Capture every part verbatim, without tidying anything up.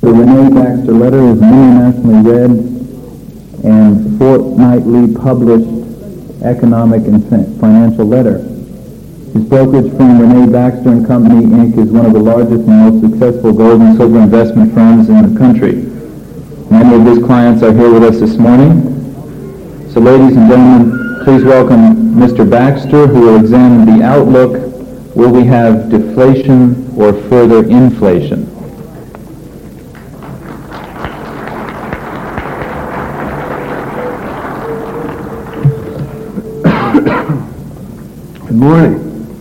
The Renee Baxter letter is an internationally read and fortnightly published economic and financial letter. His brokerage firm, Renee Baxter and Company, Incorporated, is one of the largest and most successful gold and silver investment firms in the country. Many of his clients are here with us this morning. So, ladies and gentlemen, please welcome Mister Baxter, who will examine the outlook. Will we have deflation or further inflation? Good morning.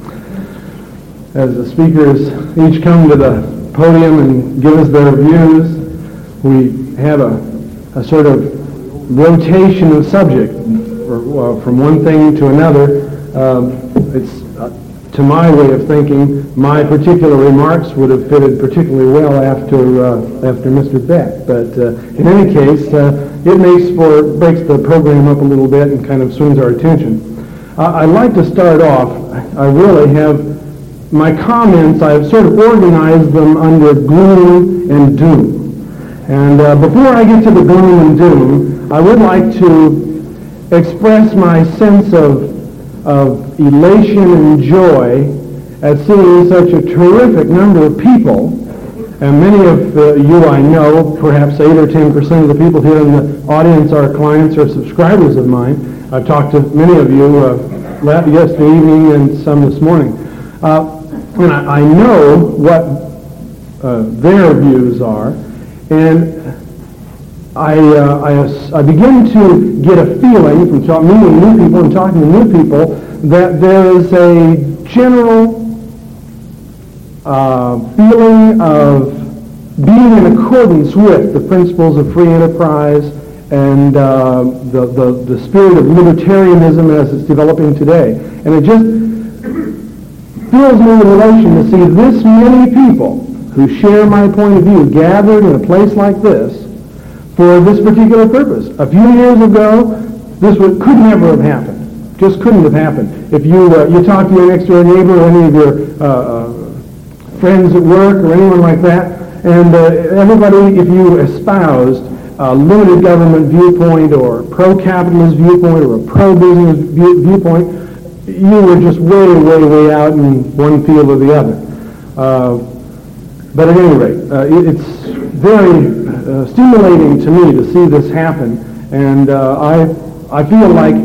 As the speakers each come to the podium and give us their views, we have a, a sort of rotation of subject or, uh, from one thing to another. Um, it's uh, to my way of thinking, my particular remarks would have fitted particularly well after uh, after Mister Beck. But uh, in any case, uh, it makes for breaks the program up a little bit and kind of swings our attention. Uh, I'd like to start off. I really have my comments. I've sort of organized them under gloom and doom. And uh, before I get to the gloom and doom, I would like to express my sense of of elation and joy at seeing such a terrific number of people, and many of uh, you I know, perhaps eight or ten percent of the people here in the audience are clients or subscribers of mine. I've talked to many of you uh, yesterday evening and some this morning. Uh, and I, I know what uh, their views are, and I, uh, I, I begin to get a feeling from talk, meeting new people and talking to new people that there is a general uh, feeling of being in accordance with the principles of free enterprise and uh, the, the, the spirit of libertarianism as it's developing today. And it just fills me with elation to see this many people who share my point of view gathered in a place like this for this particular purpose. A few years ago, this would, could never have happened. Just couldn't have happened. If you uh, you talk to your next door neighbor or any of your uh, uh, friends at work or anyone like that, and uh, everybody, if you espoused a limited government viewpoint or pro-capitalist viewpoint or a pro-business view, viewpoint, you were just way, way, way out in one field or the other. Uh, but at any rate, uh, it, it's very uh, stimulating to me to see this happen, and uh, I I feel like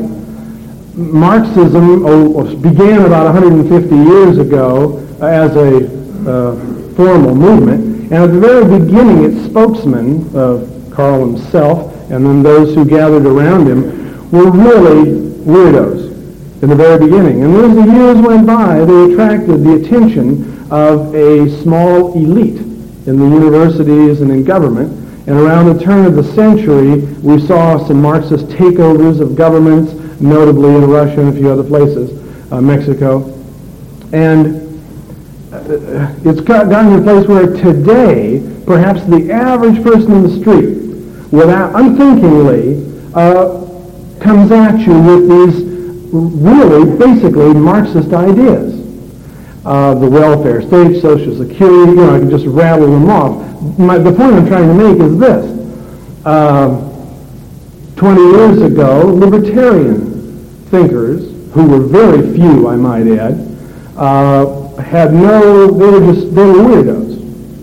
Marxism oh, began about one hundred fifty years ago as a uh, formal movement, and at the very beginning, its spokesman, uh, Karl himself, and then those who gathered around him, were really weirdos in the very beginning. And as the years went by, they attracted the attention of a small elite in the universities and in government. And around the turn of the century, we saw some Marxist takeovers of governments, notably in Russia and a few other places, uh, Mexico. And uh, it's gotten to a place where today, perhaps the average person in the street, without unthinkingly, uh, comes at you with these really, basically, Marxist ideas. Uh, the welfare state, Social Security, you know, I can just rattle them off. My, the point I'm trying to make is this. Uh, twenty years ago, libertarian thinkers, who were very few, I might add, uh, had no, they were just, they were weirdos.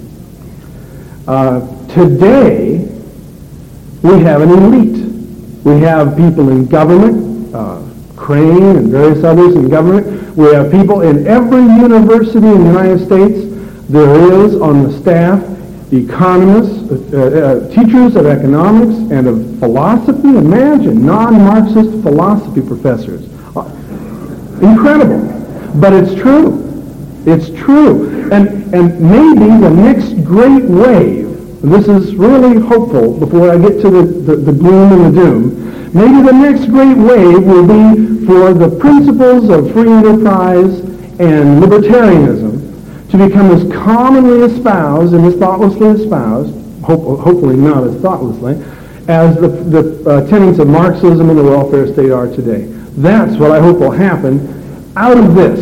Uh, today, we have an elite. We have people in government, uh, Crane and various others in government. We have people in every university in the United States. There is on the staff economists, uh, uh, teachers of economics and of philosophy. Imagine non-Marxist philosophy professors. Uh, incredible. But it's true. It's true. And, and maybe the next great wave, and this is really hopeful before I get to the, the, the gloom and the doom, maybe the next great wave will be for the principles of free enterprise and libertarianism to become as commonly espoused and as thoughtlessly espoused, hope, hopefully not as thoughtlessly, as the, the uh, tenets of Marxism and the welfare state are today. That's what I hope will happen out of this.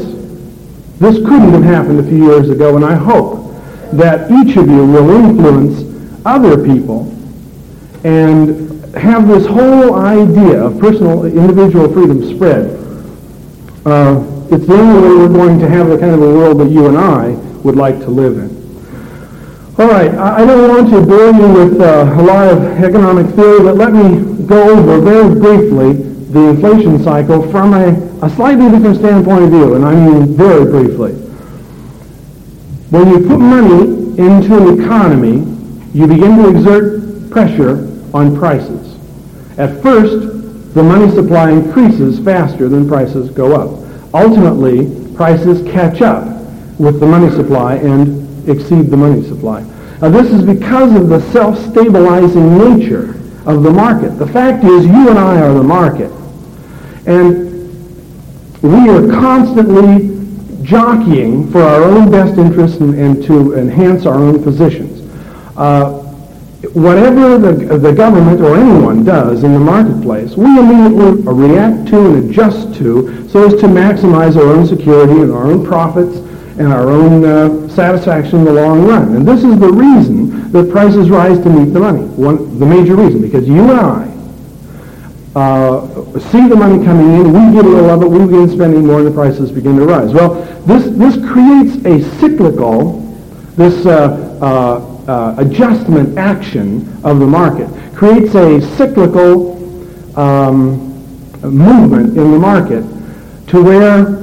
This couldn't have happened a few years ago, and I hope that each of you will influence other people and have this whole idea of personal, individual freedom spread, uh, it's the only way we're going to have the kind of a world that you and I would like to live in. All right, I, I don't want to bore you with uh, a lot of economic theory, but let me go over very briefly the inflation cycle from a, a slightly different standpoint of view, and I mean very briefly. When you put money into an economy, you begin to exert pressure on prices. At first, the money supply increases faster than prices go up. Ultimately, prices catch up with the money supply and exceed the money supply. Now, this is because of the self-stabilizing nature of the market. The fact is, you and I are the market. And we are constantly jockeying for our own best interests and, and to enhance our own positions. Uh, whatever the, the government or anyone does in the marketplace, we immediately react to and adjust to so as to maximize our own security and our own profits and our own uh, satisfaction in the long run. And this is the reason that prices rise to meet the money. One, the major reason, because you and I uh, see the money coming in, we get a little of it, we begin spending more, and the prices begin to rise. Well, this this creates a cyclical, this uh, uh, uh, adjustment action of the market, creates a cyclical um, movement in the market to where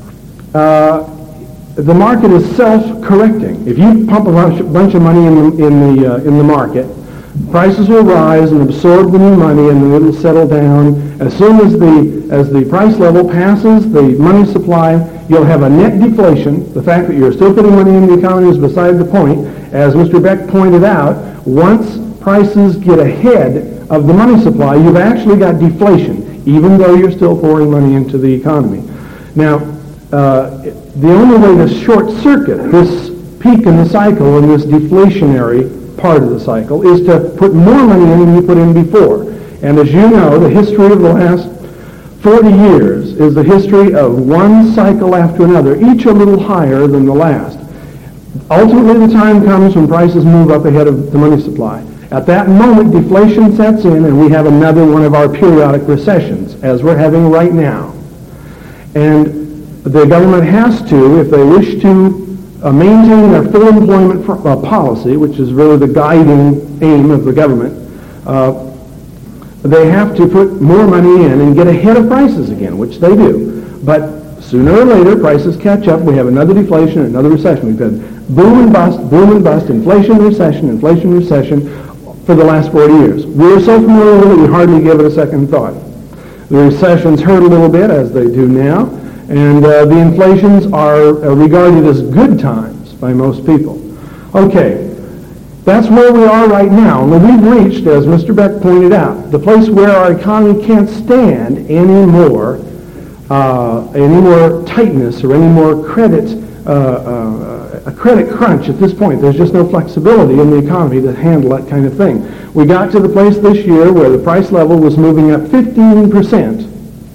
uh, the market is self-correcting. If you pump a bunch, bunch of money in the, in the, uh, in the market, prices will rise and absorb the new money, and then it'll settle down. As soon as the, as the price level passes the money supply, you'll have a net deflation. The fact that you're still putting money in the economy is beside the point. As Mister Beck pointed out, once prices get ahead of the money supply, you've actually got deflation, even though you're still pouring money into the economy. Now, uh, the only way to short-circuit this peak in the cycle and this deflationary part of the cycle is to put more money in than you put in before. And as you know, the history of the last forty years is the history of one cycle after another, each a little higher than the last. Ultimately, the time comes when prices move up ahead of the money supply. At that moment, deflation sets in, and we have another one of our periodic recessions, as we're having right now. And the government has to, if they wish to uh, maintain their full employment for, uh, policy, which is really the guiding aim of the government, uh, they have to put more money in and get ahead of prices again, which they do. But sooner or later, prices catch up. We have another deflation, another recession. We've had boom and bust, boom and bust, inflation, recession, inflation, recession for the last forty years. We're so familiar with it, we hardly give it a second thought. The recessions hurt a little bit, as they do now, and uh, the inflations are uh, regarded as good times by most people. Okay, that's where we are right now. And we've reached, as Mister Beck pointed out, the place where our economy can't stand any more, uh, any more tightness or any more credit, uh, uh, a credit crunch at this point. There's just no flexibility in the economy to handle that kind of thing. We got to the place this year where the price level was moving up fifteen percent.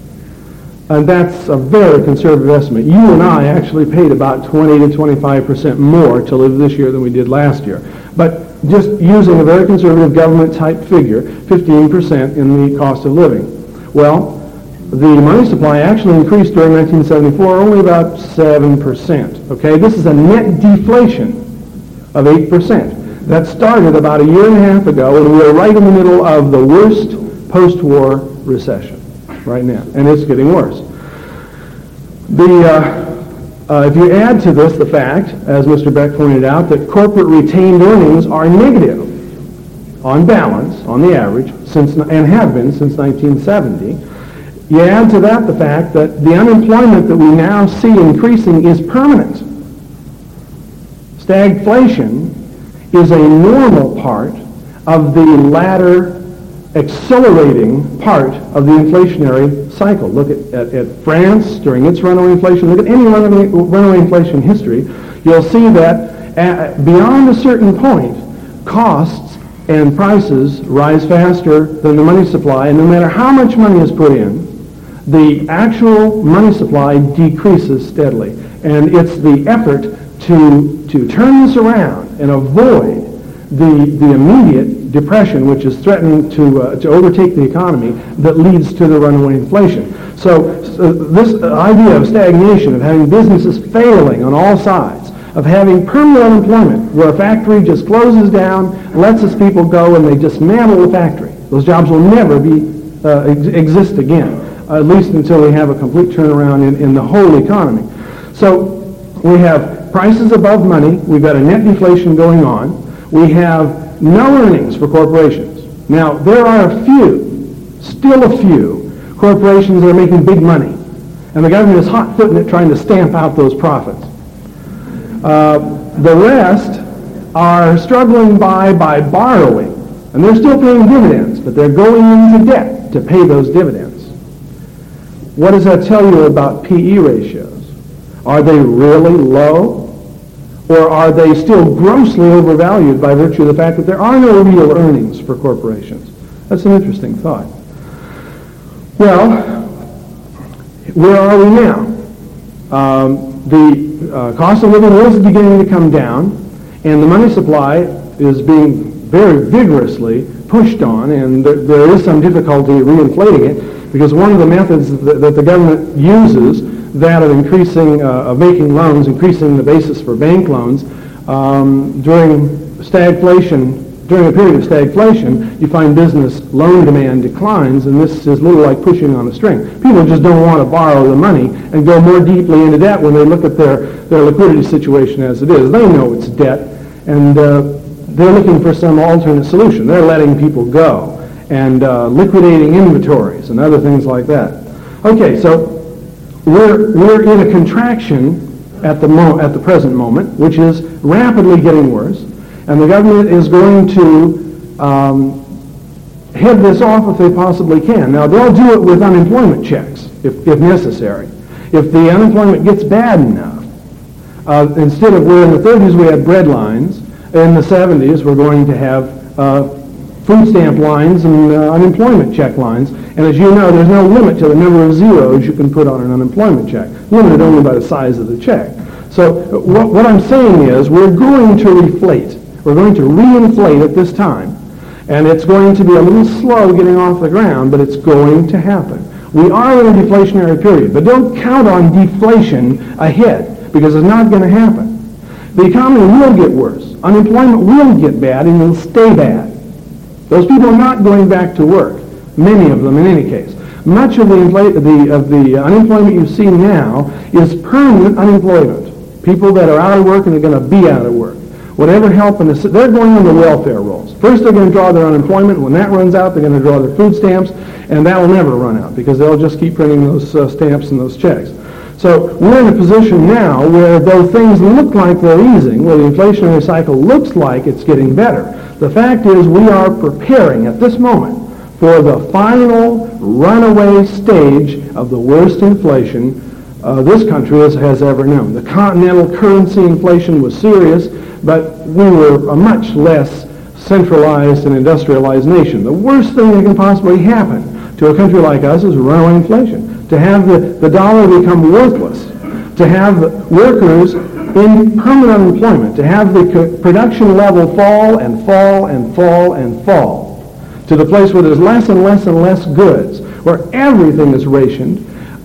And that's a very conservative estimate. You and I actually paid about twenty to twenty-five percent more to live this year than we did last year. But just using a very conservative government-type figure, fifteen percent in the cost of living. Well, the money supply actually increased during nineteen seventy-four only about seven percent. Okay, this is a net deflation of eight percent. That started about a year and a half ago, and we are right in the middle of the worst post-war recession right now, and it's getting worse. The, uh, uh, if you add to this the fact, as Mister Beck pointed out, that corporate retained earnings are negative, on balance, on the average, since and have been since nineteen seventy, you add to that the fact that the unemployment that we now see increasing is permanent. Stagflation is a normal part of the latter accelerating part of the inflationary cycle. Look at, at, at France during its runaway inflation. Look at any runaway, runaway inflation history. You'll see that at, beyond a certain point, costs and prices rise faster than the money supply, and no matter how much money is put in, the actual money supply decreases steadily. And it's the effort to, to turn this around and avoid the, the immediate depression which is threatening to, uh, to overtake the economy that leads to the runaway inflation. So, so this idea of stagnation, of having businesses failing on all sides, of having permanent unemployment, where a factory just closes down, lets its people go, and they dismantle the factory. Those jobs will never be uh, ex- exist again, uh, at least until we have a complete turnaround in, in the whole economy. So we have prices above money. We've got a net deflation going on. We have no earnings for corporations. Now, there are a few, still a few, corporations that are making big money, and the government is hot-footing it, trying to stamp out those profits. Uh, the rest are struggling by by borrowing, and they're still paying dividends, but they're going into debt to pay those dividends. What does that tell you about P E ratios? Are they really low? Or are they still grossly overvalued by virtue of the fact that there are no real earnings for corporations? That's an interesting thought. Well, where are we now? Um, the uh, cost of living is beginning to come down, and the money supply is being very vigorously pushed on, and there, there is some difficulty reinflating it, because one of the methods that, that the government uses, that of increasing, uh, of making loans, increasing the basis for bank loans, um, during stagflation, during a period of stagflation, you find business loan demand declines, and this is a little like pushing on a string. People just don't want to borrow the money and go more deeply into debt when they look at their, their liquidity situation as it is. They know it's debt, and uh, they're looking for some alternate solution. They're letting people go and uh, liquidating inventories and other things like that. Okay, so We're, we're in a contraction at the, mo- at the present moment, which is rapidly getting worse, and the government is going to um, head this off if they possibly can. Now, they'll do it with unemployment checks, if, if necessary. If the unemployment gets bad enough, uh, instead of where in the thirties we had bread lines, in the seventies we're going to have uh, food stamp lines and uh, unemployment check lines. And as you know, there's no limit to the number of zeros you can put on an unemployment check, limited only by the size of the check. So what, what I'm saying is we're going to reflate. We're going to reinflate at this time. And it's going to be a little slow getting off the ground, but it's going to happen. We are in a deflationary period, but don't count on deflation ahead, because it's not going to happen. The economy will get worse. Unemployment will get bad, and it'll stay bad. Those people are not going back to work. Many of them, in any case. Much of the, infl- the, of the unemployment you see now is permanent unemployment. People that are out of work and are going to be out of work. Whatever help, and they're going on the welfare rolls. First they're going to draw their unemployment. When that runs out, they're going to draw their food stamps, and that will never run out because they'll just keep printing those uh, stamps and those checks. So we're in a position now where though things look like they're easing, where the inflationary cycle looks like it's getting better, the fact is we are preparing at this moment for the final runaway stage of the worst inflation uh, this country has, has ever known. The continental currency inflation was serious, but we were a much less centralized and industrialized nation. The worst thing that can possibly happen to a country like us is runaway inflation. To have the, the dollar become worthless, to have workers in permanent unemployment, to have the co- production level fall and fall and fall and fall, to the place where there's less and less and less goods, where everything is rationed.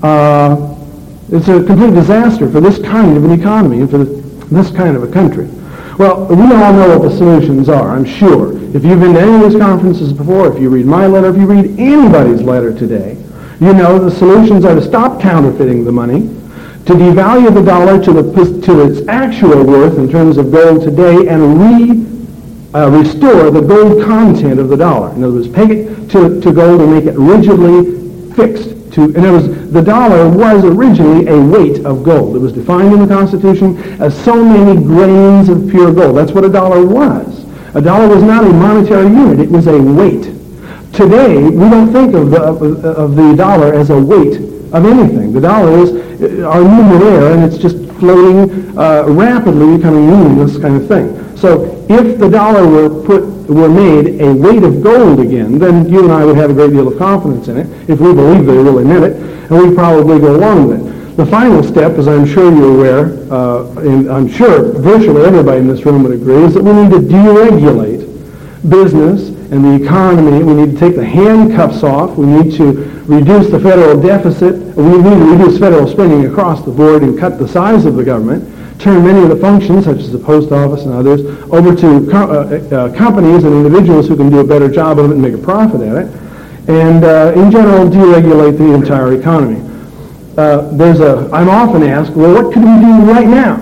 Uh, it's a complete disaster for this kind of an economy and for the, this kind of a country. Well, we all know what the solutions are, I'm sure. If you've been to any of these conferences before, if you read my letter, if you read anybody's letter today, you know the solutions are to stop counterfeiting the money, to devalue the dollar to, the, to its actual worth in terms of gold today, and re Uh, restore the gold content of the dollar. In other words, peg it to, to gold and make it rigidly fixed. To, in other words, the dollar was originally a weight of gold. It was defined in the Constitution as so many grains of pure gold. That's what a dollar was. A dollar was not a monetary unit. It was a weight. Today, we don't think of the, of, of the dollar as a weight of anything. The dollar is our numeraire, and it's just floating, uh, rapidly becoming meaningless kind of thing. So if the dollar were put were made a weight of gold again, then you and I would have a great deal of confidence in it if we believed they really meant it, and we'd probably go along with it. The final step, as I'm sure you're aware, uh, and I'm sure virtually everybody in this room would agree, is that we need to deregulate business and the economy. We need to take the handcuffs off. We need to reduce the federal deficit. We need to reduce federal spending across the board and cut the size of the government, turn many of the functions, such as the post office and others, over to co- uh, uh, companies and individuals who can do a better job of it and make a profit at it, and uh, in general, deregulate the entire economy. Uh, there's a, I'm often asked, well, what could we do right now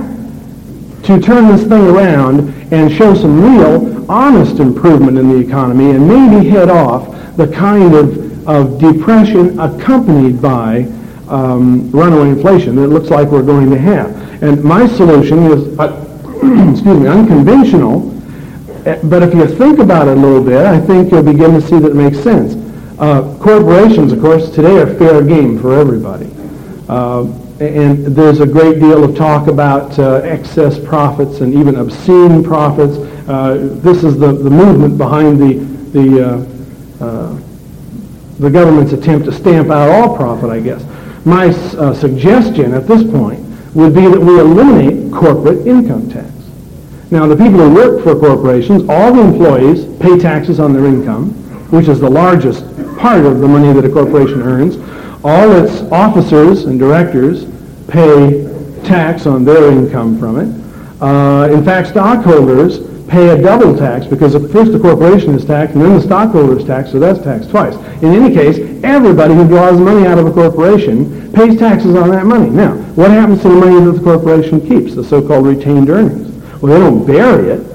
to turn this thing around and show some real, honest improvement in the economy and maybe head off the kind of, of depression accompanied by um, runaway inflation that it looks like we're going to have. And my solution is, uh, excuse me, unconventional, but if you think about it a little bit, I think you'll begin to see that it makes sense. Uh, corporations, of course, today are fair game for everybody. Uh, and there's a great deal of talk about uh, excess profits and even obscene profits. Uh, this is the, the movement behind the, the, uh, uh, the government's attempt to stamp out all profit, I guess. My uh, suggestion at this point would be that we eliminate corporate income tax. Now, the people who work for corporations, all the employees pay taxes on their income, which is the largest part of the money that a corporation earns. All its officers and directors pay tax on their income from it. Uh, in fact, stockholders pay a double tax because first the corporation is taxed and then the stockholder is taxed, so that's taxed twice. In any case, everybody who draws money out of a corporation pays taxes on that money. Now, what happens to the money that the corporation keeps, the so-called retained earnings? Well, they don't bury it.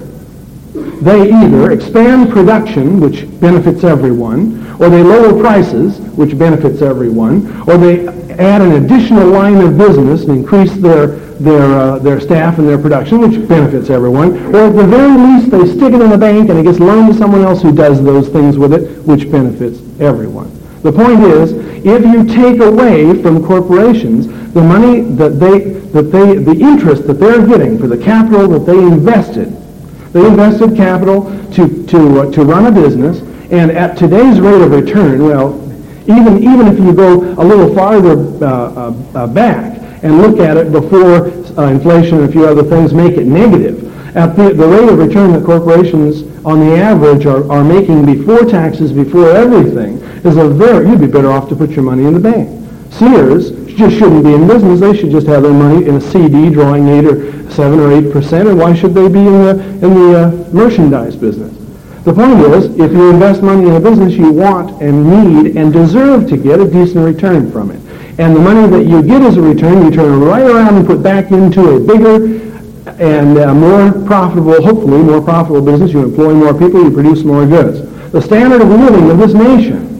They either expand production, which benefits everyone, or they lower prices, which benefits everyone, or they add an additional line of business and increase their their uh, their staff and their production, which benefits everyone, or at the very least they stick it in the bank and it gets loaned to someone else who does those things with it, which benefits everyone. The point is, if you take away from corporations the money that they that they the interest that they're getting for the capital that they invested, they invested capital to to uh, to run a business. And at today's rate of return, well, even even if you go a little farther uh, uh, uh, back and look at it before uh, inflation and a few other things make it negative, at the, the rate of return that corporations on the average are, are making before taxes, before everything, is a very, you'd be better off to put your money in the bank. Sears just shouldn't be in business. They should just have their money in a C D drawing eight or seven or eight percent, and why should they be in the, in the uh, merchandise business? The point is, if you invest money in a business, you want and need and deserve to get a decent return from it. And the money that you get as a return, you turn right around and put back into a bigger and uh, more profitable, hopefully more profitable business. You employ more people, you produce more goods. The standard of living of this nation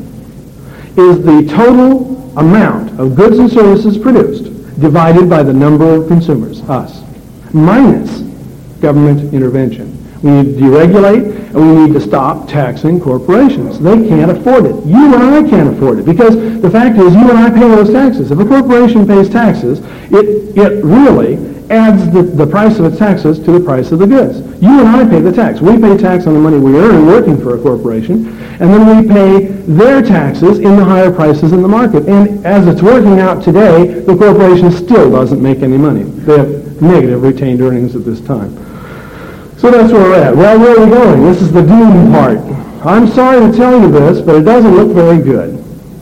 is the total amount of goods and services produced divided by the number of consumers, us, minus government intervention. We need to deregulate, and we need to stop taxing corporations. They can't afford it. You and I can't afford it, because the fact is you and I pay those taxes. If a corporation pays taxes, it, it really adds the, the price of its taxes to the price of the goods. You and I pay the tax. We pay tax on the money we earn working for a corporation, and then we pay their taxes in the higher prices in the market. And as it's working out today, the corporation still doesn't make any money. They have negative retained earnings at this time. So that's where we're at. Well, where are we going? This is the doom part. I'm sorry to tell you this, but it doesn't look very good.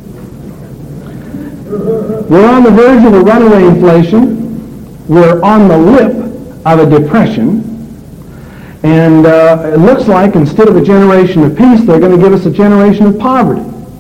We're on the verge of a runaway inflation. We're on the lip of a depression. And uh, it looks like instead of a generation of peace, they're going to give us a generation of poverty.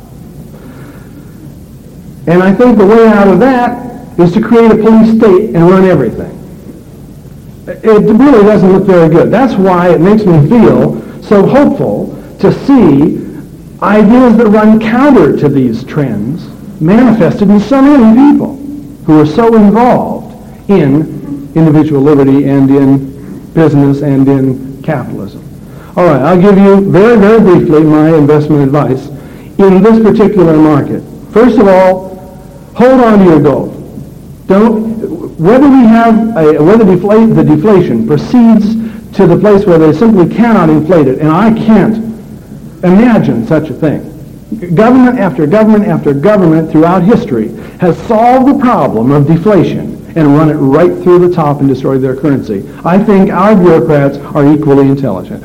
And I think the way out of that is to create a police state and run everything. It really doesn't look very good. That's why it makes me feel so hopeful to see ideas that run counter to these trends manifested in so many people who are so involved in individual liberty and in business and in capitalism. All right, I'll give you very, very briefly my investment advice in this particular market. First of all, hold on to your gold. Don't, whether we have a, whether deflate, the deflation proceeds to the place where they simply cannot inflate it, and I can't imagine such a thing. Government after government after government throughout history has solved the problem of deflation and run it right through the top and destroyed their currency. I think our bureaucrats are equally intelligent.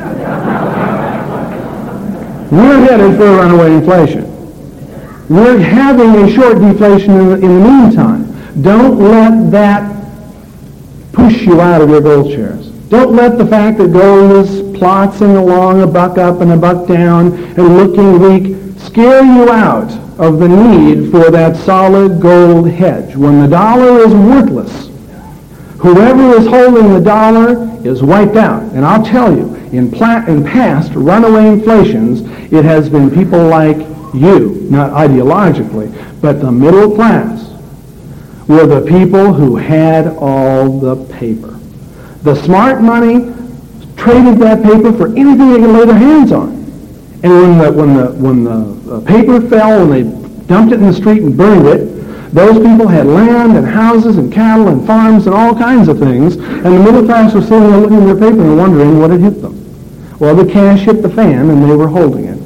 We're headed for a runaway inflation. We're having a short deflation in the, in the meantime. Don't let that push you out of your gold shares. Don't let the fact that gold is plotzing along a buck up and a buck down and looking weak scare you out of the need for that solid gold hedge. When the dollar is worthless, whoever is holding the dollar is wiped out. And I'll tell you, in, pla- in past runaway inflations, it has been people like you, not ideologically, but the middle class, were the people who had all the paper. The smart money traded that paper for anything they could lay their hands on. And when the, when the, when the uh, paper fell, when they dumped it in the street and burned it, those people had land and houses and cattle and farms and all kinds of things, and the middle class was sitting there looking at their paper and wondering what had hit them. Well, the cash hit the fan and they were holding it.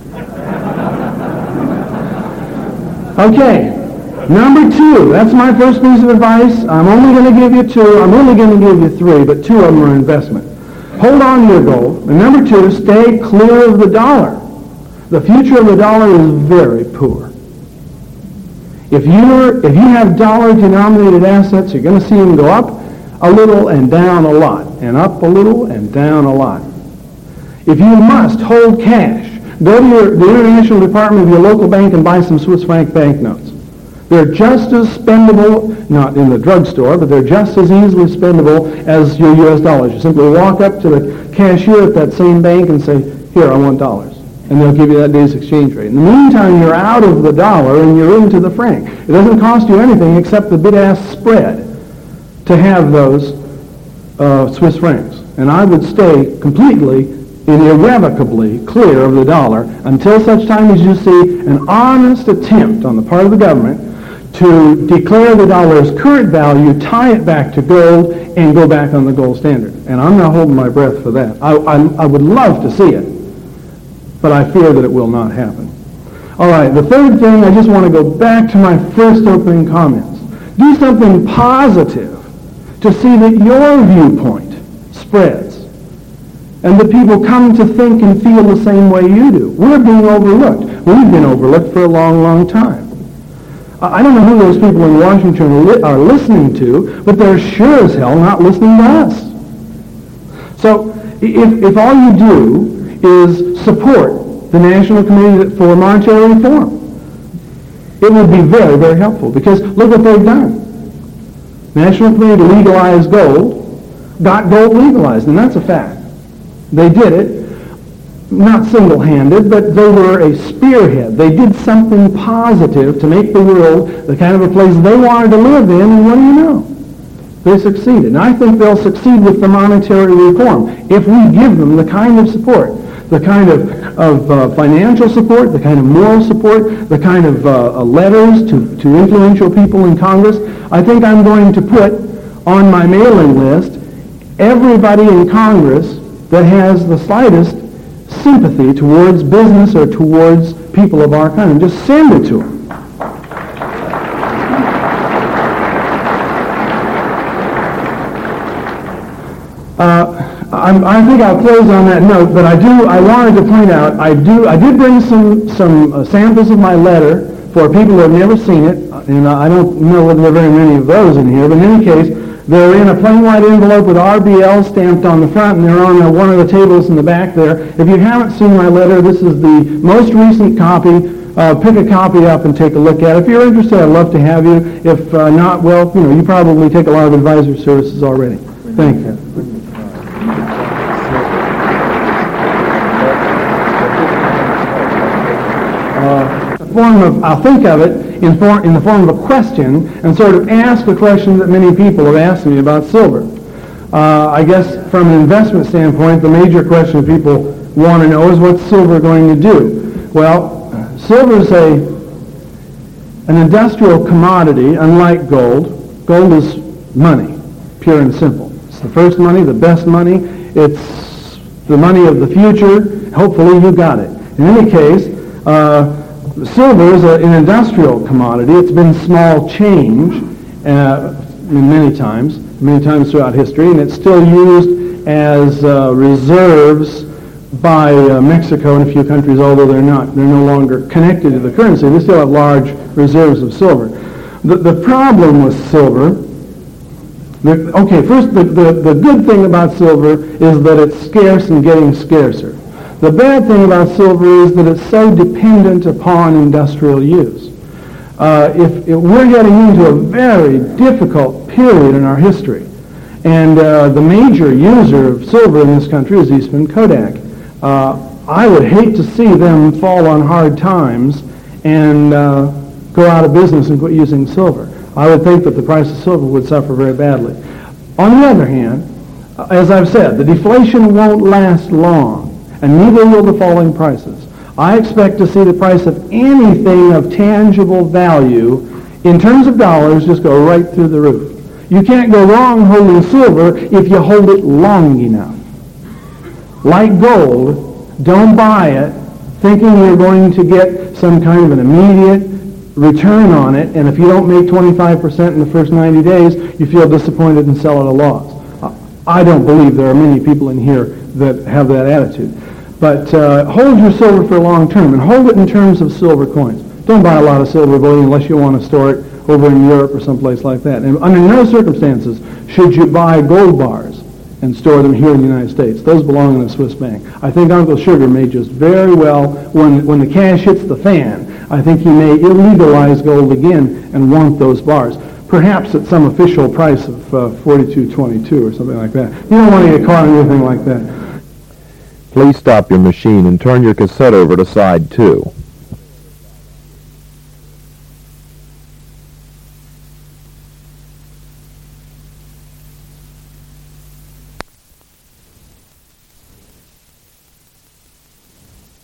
Okay, number two, that's my first piece of advice. I'm only going to give you two. I'm only going to give you three, but two of them are investment. Hold on to your gold. And number two, stay clear of the dollar. The future of the dollar is very poor. If you're, if you have dollar-denominated assets, you're going to see them go up a little and down a lot, and up a little and down a lot. If you must hold cash, go to your, the international department of your local bank and buy some Swiss franc banknotes. They're just as spendable, not in the drugstore, but they're just as easily spendable as your U S dollars. You simply walk up to the cashier at that same bank and say, here, I want dollars. And they'll give you that day's exchange rate. In the meantime, you're out of the dollar and you're into the franc. It doesn't cost you anything except the bid-ask spread to have those uh, Swiss francs. And I would stay completely and irrevocably clear of the dollar until such time as you see an honest attempt on the part of the government to declare the dollar's current value, tie it back to gold, and go back on the gold standard. And I'm not holding my breath for that. I, I, I would love to see it, but I fear that it will not happen. All right, the third thing, I just want to go back to my first opening comments. Do something positive to see that your viewpoint spreads and that people come to think and feel the same way you do. We're being overlooked. We've been overlooked for a long, long time. I don't know who those people in Washington are, li- are listening to, but they're sure as hell not listening to us. So if, if all you do is support the National Committee for Monetary Reform, it would be very, very helpful, because look what they've done. National Committee to legalize gold got gold legalized, and that's a fact. They did it, not single-handed, but they were a spearhead. They did something positive to make the world the kind of a place they wanted to live in, and what do you know? They succeeded. And I think they'll succeed with the monetary reform if we give them the kind of support, the kind of, of uh, financial support, the kind of moral support, the kind of uh, uh, letters to, to influential people in Congress. I think I'm going to put on my mailing list everybody in Congress that has the slightest sympathy towards business or towards people of our kind, and just send it to them. Uh, I'm, I think I'll close on that note, but I do. I wanted to point out I do. I did bring some some uh, samples of my letter for people who have never seen it, and I don't know whether there are very many of those in here. But in any case, they're in a plain white envelope with R B L stamped on the front, and they're on uh, one of the tables in the back there. If you haven't seen my letter, this is the most recent copy. Uh, pick a copy up and take a look at it. If you're interested, I'd love to have you. If uh, not, well, you know, you probably take a lot of advisory services already. Thank you. Uh, form of, I'll think of it in, form, in the form of a question and sort of ask a question that many people have asked me about silver. Uh, I guess from an investment standpoint, the major question people want to know is what's silver going to do? Well, silver is a, an industrial commodity, unlike gold. Gold is money, pure and simple. It's the first money, the best money. It's the money of the future. Hopefully you got it. In any case, uh, silver is a, an industrial commodity. It's been small change uh, many times, many times throughout history, and it's still used as uh, reserves by uh, Mexico and a few countries, although they're not, they're no longer connected to the currency. They still have large reserves of silver. The, the problem with silver, the, okay, first, the, the, the good thing about silver is that it's scarce and getting scarcer. The bad thing about silver is that it's so dependent upon industrial use. Uh, if, if we're getting into a very difficult period in our history, and uh, the major user of silver in this country is Eastman Kodak. Uh, I would hate to see them fall on hard times and uh, go out of business and quit using silver. I would think that the price of silver would suffer very badly. On the other hand, uh, as I've said, the deflation won't last long, and neither will the falling prices. I expect to see the price of anything of tangible value in terms of dollars just go right through the roof. You can't go wrong holding silver if you hold it long enough. Like gold, don't buy it thinking you're going to get some kind of an immediate return on it, and if you don't make twenty-five percent in the first ninety days, you feel disappointed and sell at a loss. I don't believe there are many people in here that have that attitude. But uh, hold your silver for long term, and hold it in terms of silver coins. Don't buy a lot of silver bullion unless you want to store it over in Europe or someplace like that. And under no circumstances should you buy gold bars and store them here in the United States. Those belong in a Swiss bank. I think Uncle Sugar may just very well, when, when the cash hits the fan, I think he may illegalize gold again and want those bars. Perhaps at some official price of uh, forty-two twenty-two or something like that. You don't want to get caught in anything like that. Please stop your machine and turn your cassette over to side two.